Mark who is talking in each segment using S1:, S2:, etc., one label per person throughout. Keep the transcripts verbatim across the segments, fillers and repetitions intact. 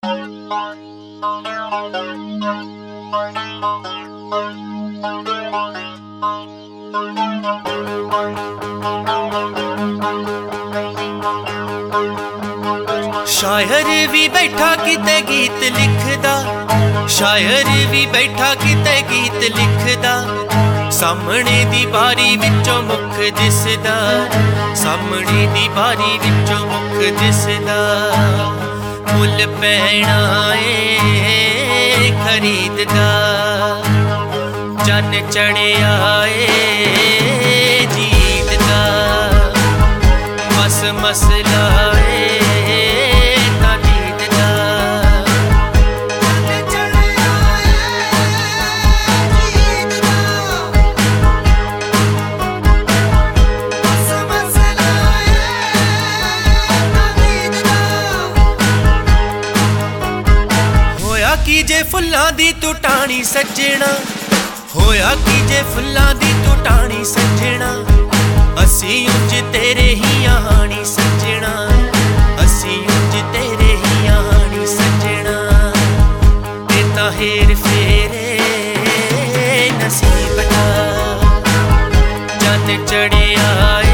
S1: शायर भी बैठा किते गीत लिखदा, शायर भी बैठा किते गीत लिखदा। सामने दी बारी विचों मुख दिसदा, सामने दी बारी विचों मुख दिसदा। मुल पैना ए खरीददा, चन चढ़िया ए जीतदा। मस मसला की जे फुल्लां दी तू टाणी सजना, होया की जे फुल्लां दी तू टाणी सजना। असी उंज तेरे ही आनी सजना, असी उंज तेरे ही आनी सजना। ते तां हेर फेरे नसीब दा, चन चढ़िया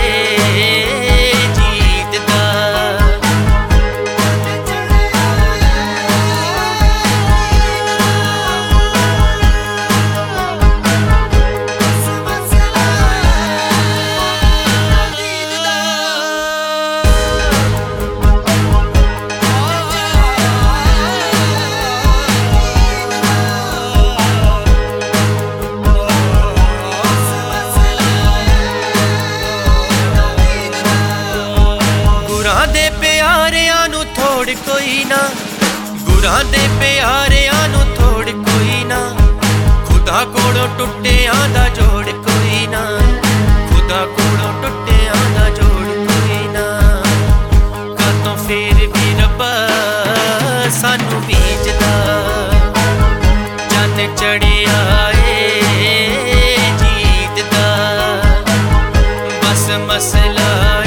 S1: कोई ना। गुरां दे प्यारियां नू थोड़ कोई ना, खुदा कोलों टुट्टियां दा जोड़ कोई ना, खुदा कोलों टुट्टियां दा जोड़ कोई ना। कातों फेर भी रब्बा सानू बीजदा, चन चढ़िया ए जीतदा। बस मसला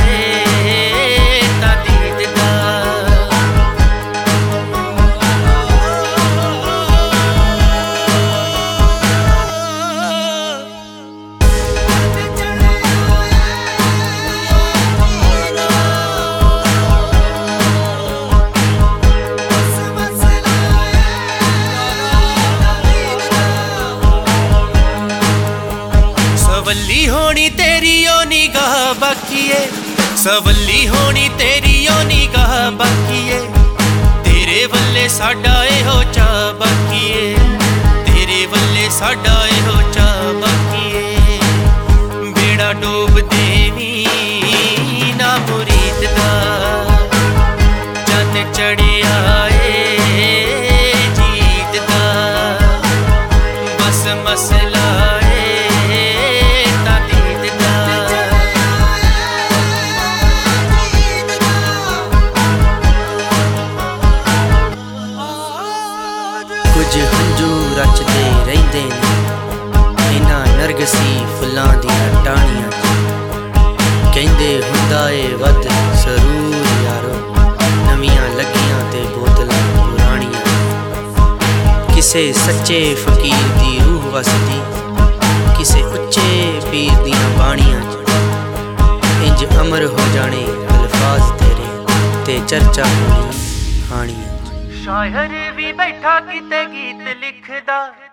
S1: सवली होनी तेरी ओ निगाह बाकी है, सवली होनी तेरी ओ निगाह बाकी है। तेरे वल्ले साडा एहो चा बाकी है, तेरे वल्ले साडा एहो चा बाकी है। बेड़ा डोब देवी ना मुरीद दा, चन चढ़िया ए जीतदा। बस मसला कुछ हंजू रचदे रहिंदे ने इन्हां नरगसी फुल्लां दियां टाहणियां च। कहंदे हुंदा ए वध सरूर यारो, नवियां लगियां ते बोतलां पुराणियां। किसे सच्चे फकीर दी रूह वसदी, किसे उच्चे पीर दियां बाणियां च। इंज अमर हो जाने अल्फाज तेरे, ते चर्चा होनी हाणियां। शायर भी बैठा किते गीत लिखदा।